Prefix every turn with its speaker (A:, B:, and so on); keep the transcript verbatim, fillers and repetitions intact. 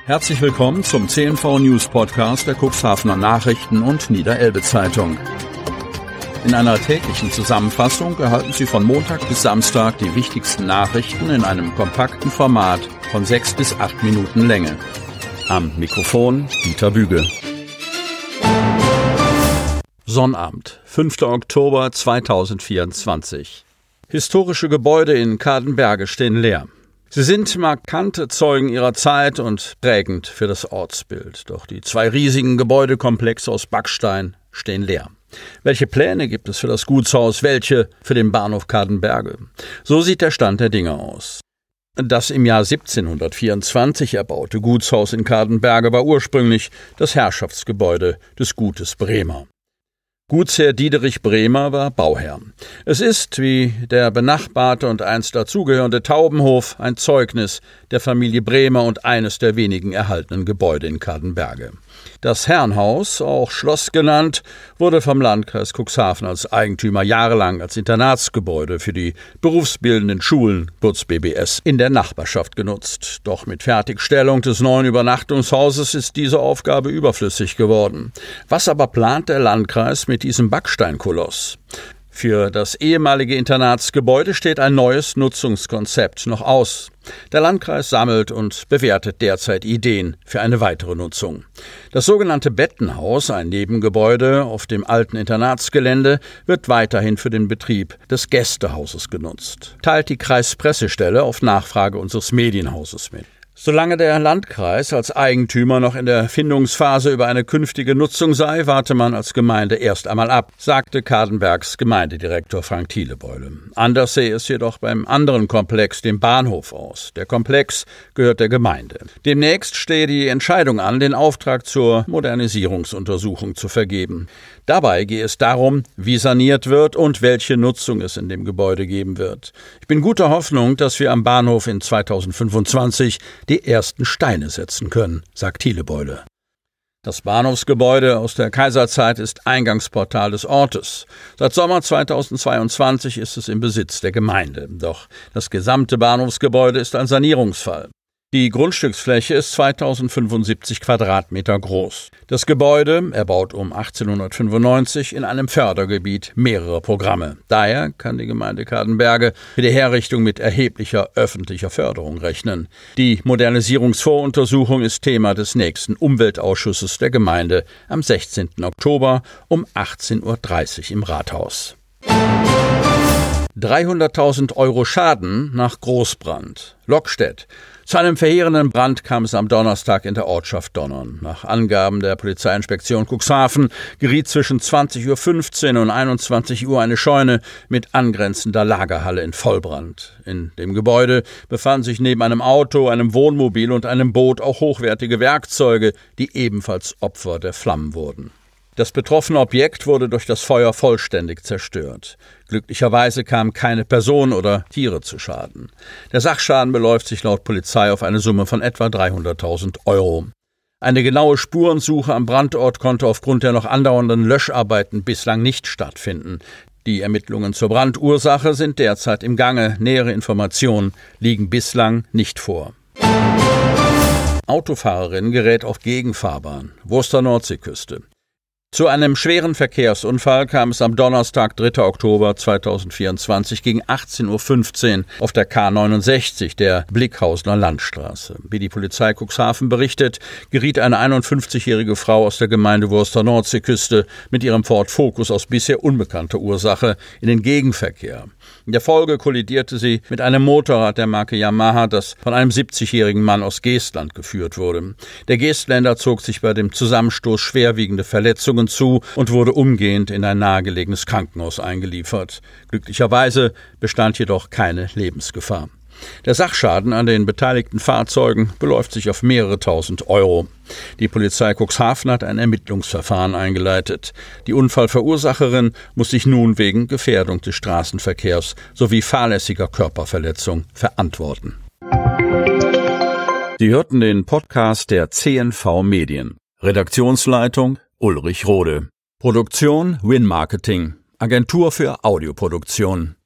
A: Herzlich willkommen zum C N V News Podcast der Cuxhavener Nachrichten und Niederelbe Zeitung. In einer täglichen Zusammenfassung erhalten Sie von Montag bis Samstag die wichtigsten Nachrichten in einem kompakten Format von sechs bis acht Minuten Länge. Am Mikrofon Dieter Büge. Sonnabend, fünfter Oktober zweitausendvierundzwanzig. Historische Gebäude in Cadenberge stehen leer. Sie sind markante Zeugen ihrer Zeit und prägend für das Ortsbild. Doch die zwei riesigen Gebäudekomplexe aus Backstein stehen leer. Welche Pläne gibt es für das Gutshaus, welche für den Bahnhof Cadenberge? So sieht der Stand der Dinge aus. Das im Jahr siebzehnhundertvierundzwanzig erbaute Gutshaus in Cadenberge war ursprünglich das Herrschaftsgebäude des Gutes Bremer. Gutsherr Diederich Bremer war Bauherr. Es ist, wie der benachbarte und einst dazugehörende Taubenhof, ein Zeugnis der Familie Bremer und eines der wenigen erhaltenen Gebäude in Cadenberge. Das Herrenhaus, auch Schloss genannt, wurde vom Landkreis Cuxhaven als Eigentümer jahrelang als Internatsgebäude für die berufsbildenden Schulen, kurz B B S, in der Nachbarschaft genutzt. Doch mit Fertigstellung des neuen Übernachtungshauses ist diese Aufgabe überflüssig geworden. Was aber plant der Landkreis mit diesem Backsteinkoloss? Für das ehemalige Internatsgebäude steht ein neues Nutzungskonzept noch aus. Der Landkreis sammelt und bewertet derzeit Ideen für eine weitere Nutzung. Das sogenannte Bettenhaus, ein Nebengebäude auf dem alten Internatsgelände, wird weiterhin für den Betrieb des Gästehauses genutzt, teilt die Kreispressestelle auf Nachfrage unseres Medienhauses mit. Solange der Landkreis als Eigentümer noch in der Findungsphase über eine künftige Nutzung sei, warte man als Gemeinde erst einmal ab, sagte Cadenbergs Gemeindedirektor Frank Thielebeule. Anders sehe es jedoch beim anderen Komplex, dem Bahnhof, aus. Der Komplex gehört der Gemeinde. Demnächst stehe die Entscheidung an, den Auftrag zur Modernisierungsuntersuchung zu vergeben. Dabei gehe es darum, wie saniert wird und welche Nutzung es in dem Gebäude geben wird. Ich bin guter Hoffnung, dass wir am Bahnhof in zweitausendfünfundzwanzig die ersten Steine setzen können, sagt Thielebeule. Das Bahnhofsgebäude aus der Kaiserzeit ist Eingangsportal des Ortes. Seit Sommer zweitausendzweiundzwanzig ist es im Besitz der Gemeinde. Doch das gesamte Bahnhofsgebäude ist ein Sanierungsfall. Die Grundstücksfläche ist zweitausendfünfundsiebzig Quadratmeter groß. Das Gebäude, erbaut um achtzehnhundertfünfundneunzig, in einem Fördergebiet mehrerer Programme. Daher kann die Gemeinde Cadenberge für die Herrichtung mit erheblicher öffentlicher Förderung rechnen. Die Modernisierungsvoruntersuchung ist Thema des nächsten Umweltausschusses der Gemeinde am sechzehnten Oktober um achtzehn Uhr dreißig im Rathaus. dreihunderttausend Euro Schaden nach Großbrand. Lockstedt. Zu einem verheerenden Brand kam es am Donnerstag in der Ortschaft Donnern. Nach Angaben der Polizeiinspektion Cuxhaven geriet zwischen zwanzig Uhr fünfzehn und einundzwanzig Uhr eine Scheune mit angrenzender Lagerhalle in Vollbrand. In dem Gebäude befanden sich neben einem Auto, einem Wohnmobil und einem Boot auch hochwertige Werkzeuge, die ebenfalls Opfer der Flammen wurden. Das betroffene Objekt wurde durch das Feuer vollständig zerstört. Glücklicherweise kamen keine Personen oder Tiere zu Schaden. Der Sachschaden beläuft sich laut Polizei auf eine Summe von etwa dreihunderttausend Euro. Eine genaue Spurensuche am Brandort konnte aufgrund der noch andauernden Löscharbeiten bislang nicht stattfinden. Die Ermittlungen zur Brandursache sind derzeit im Gange. Nähere Informationen liegen bislang nicht vor. Autofahrerin gerät auf Gegenfahrbahn. Wurster Nordseeküste. Zu einem schweren Verkehrsunfall kam es am Donnerstag, dritter Oktober zweitausendvierundzwanzig gegen achtzehn Uhr fünfzehn auf der K neunundsechzig der Blickhausener Landstraße. Wie die Polizei Cuxhaven berichtet, geriet eine einundfünfzigjährige Frau aus der Gemeinde Wurster Nordseeküste mit ihrem Ford Focus aus bisher unbekannter Ursache in den Gegenverkehr. In der Folge kollidierte sie mit einem Motorrad der Marke Yamaha, das von einem siebzigjährigen Mann aus Geestland geführt wurde. Der Geestländer zog sich bei dem Zusammenstoß schwerwiegende Verletzungen zu und wurde umgehend in ein nahegelegenes Krankenhaus eingeliefert. Glücklicherweise bestand jedoch keine Lebensgefahr. Der Sachschaden an den beteiligten Fahrzeugen beläuft sich auf mehrere tausend Euro. Die Polizei Cuxhaven hat ein Ermittlungsverfahren eingeleitet. Die Unfallverursacherin muss sich nun wegen Gefährdung des Straßenverkehrs sowie fahrlässiger Körperverletzung verantworten. Sie hörten den Podcast der C N V Medien. Redaktionsleitung Ulrich Rode. Produktion Win Marketing. Agentur für Audioproduktion.